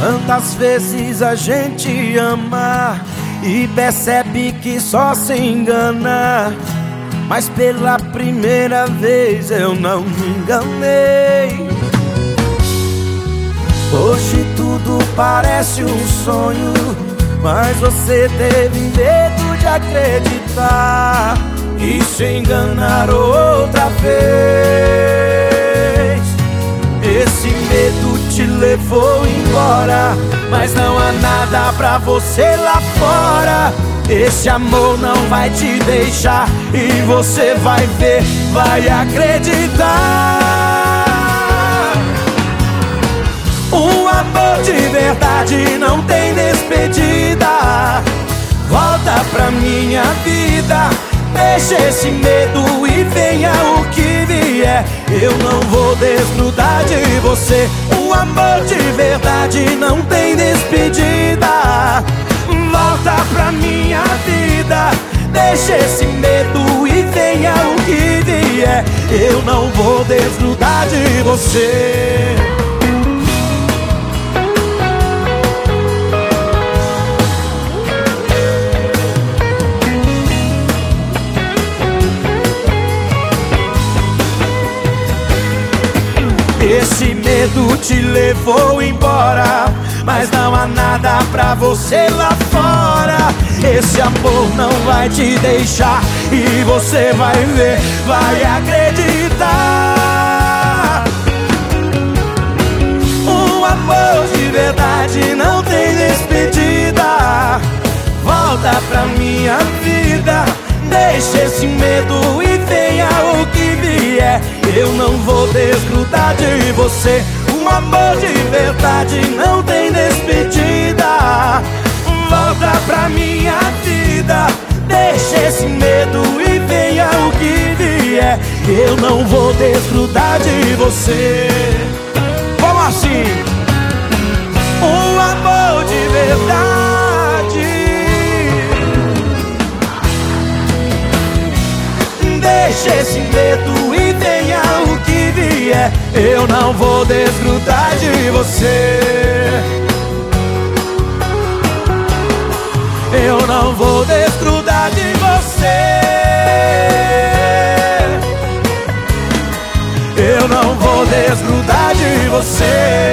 Quantas vezes a gente ama e percebe que só se engana, mas pela primeira vez eu não me enganei. Hoje tudo parece um sonho, mas você teve medo de acreditar e se enganar outra vez. Esse medo te levou embora, mas não há nada pra você lá fora. Esse amor não vai te deixar e você vai ver, vai acreditar. Um amor de verdade não tem despedida. Volta pra minha vida, deixa esse medo e venha o que vier. Eu não vou desgrudar de você. Um amor de verdade não tem despedida. Volta pra minha vida, deixa esse medo e venha o que vier. Eu não vou desgrudar de você. Esse medo te levou embora, mas não há nada pra você lá fora. Esse amor não vai te deixar e você vai ver, vai acreditar. Um amor de verdade não tem despedida. Volta pra minha vida, deixa esse medo e venha o que vier. Eu não vou desgrudar de você. Um amor de verdade não tem despedida. Volta pra minha vida, deixa esse medo e venha o que vier. Eu não vou desgrudar de você. Como assim? Um amor de verdade, deixa esse medo e venha o que vier. Eu não vou desgrudar de você. Eu não vou desgrudar de você. Eu não vou desgrudar de você.